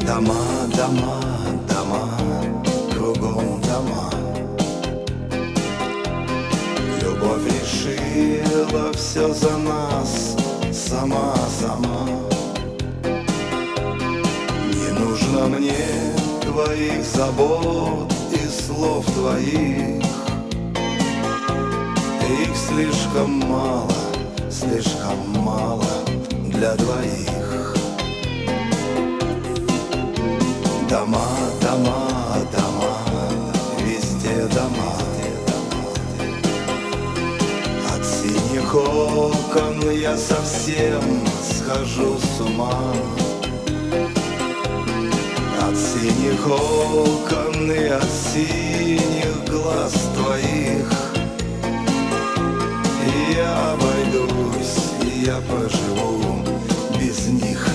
Дома, дома, дома, кругом дома. Любовь решила все за нас, сама. Не нужно мне твоих забот и слов твоих. Их слишком мало для двоих. Дома, дома, дома, везде дома. От синих окон я совсем схожу с ума. От синих окон и от синих глаз твоих. Я обойдусь, я поживу без них.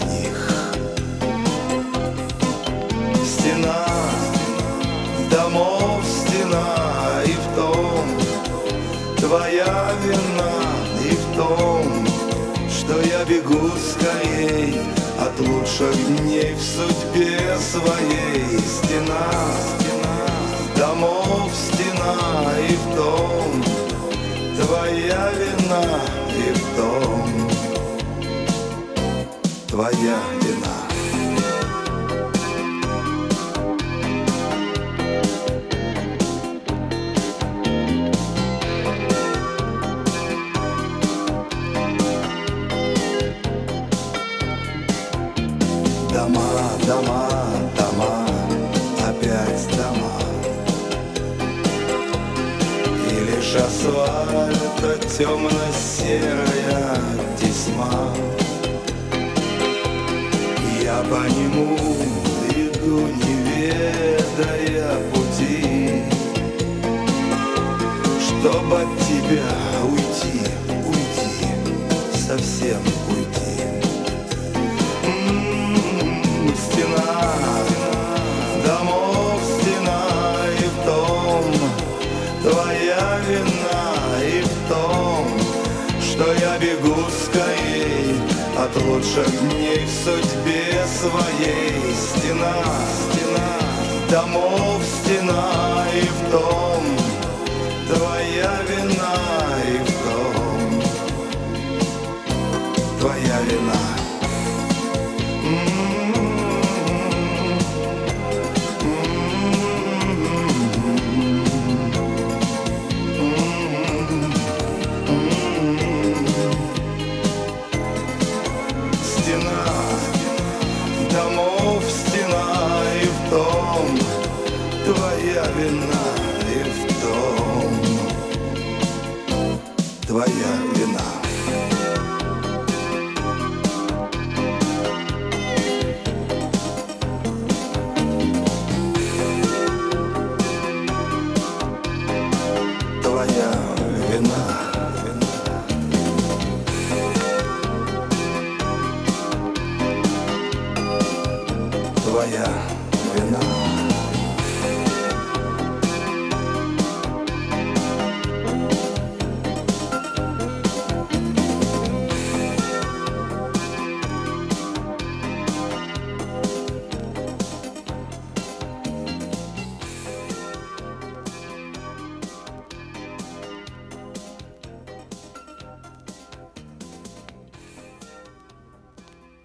Стена домов, стена, и в том твоя вина, и в том, что я бегу скорей от лучших дней в судьбе своей. Стена домов, стена, и в том твоя вина, и в том твоя вина. Дома, дома, дома, опять дома. И лишь асфальта темно-серая тесьма. Я по нему иду, не ведая пути, чтоб от тебя уйти, совсем уйти. Стена домов, стена, и в том твоя вина, и в том, что я бегу скорей от лучших дней в судьбе своей. Стена домов, стена, и в том твоя вина, и в том твоя вина. Стена домов, стена, и в том твоя вина, и в том твоя вина. Твоя вина. Твоя вина.